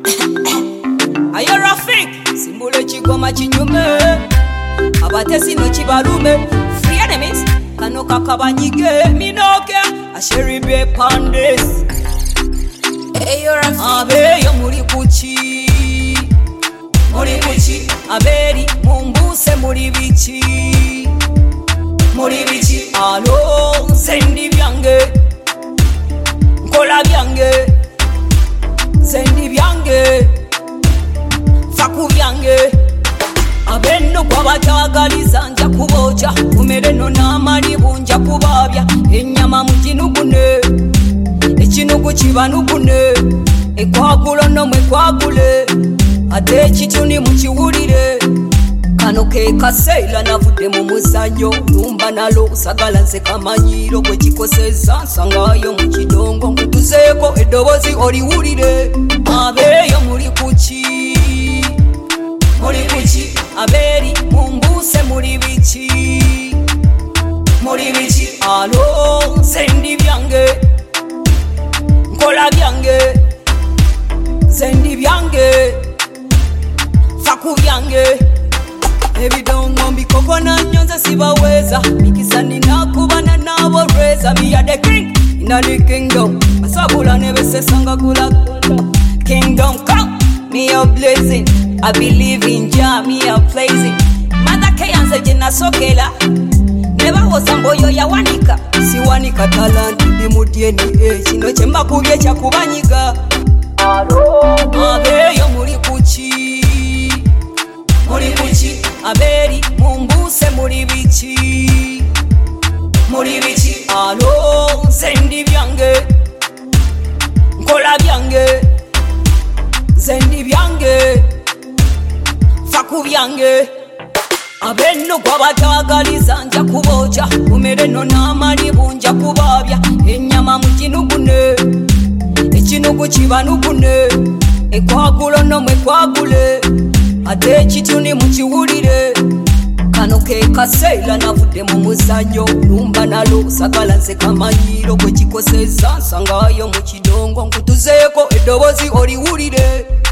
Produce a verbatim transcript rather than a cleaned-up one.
Ayo Rafik simbule chigoma chinyume abatesi no chibalume free enemies kano kakabanyige minoke asheribe pandes. Ayo Rafik abeyo muri kuchi muri kuchi aberi mumbuse muri bichi muri bichi alo sendi byange nkola byange sendi byange faku byange abendo kwa batagaliza nja kubocha umereno n'amali bunja kubabya enyama mukinugune ekinugu kibanugune ekwagulo no mwe kwagule ate kituni mukiwulire kano ke kaseila navudde mu muzanyo lumba nalo sagala nze kamanyiro gwe kikoseza nsangayo mu kidongo nkutuzeeko eddobozi oliwulire abeeyo muli kuki muri kuki aberi mumbuse muri bichi muri bichi alo sendi byange nkola byange sendi byange faku byange ebidongo mbikokona nyonza sibaweza mikisani nakubana nabo reza me are the king in the kingdom masabula nebesesanga kula kingdom come me a blazing I believe in Jah me a blazing mother kayanze jina sokela neba osamboyo ya wanika si wanika talent bimutieni eh kino chemba kubye cha kubanyiga alo abeyo muri kuchi muri kuchi aberi mumbuse muri bichi muri bichi alo sendi byange nkola byange sendi byange faku byange abeno kwa batagaliza nja kubocha umereno n'amali bunja kubabya enyama mukinugune ekinugu kibanugune ekwagulo no mwe kwagule ate kituni mukiwulire kano ke kaseila navudde mu muzanyo lumba nalo sagala nze kamanyiro gwe kikoseza nsangayo mu kidongo nkutuzeeko eddobozi oliwulire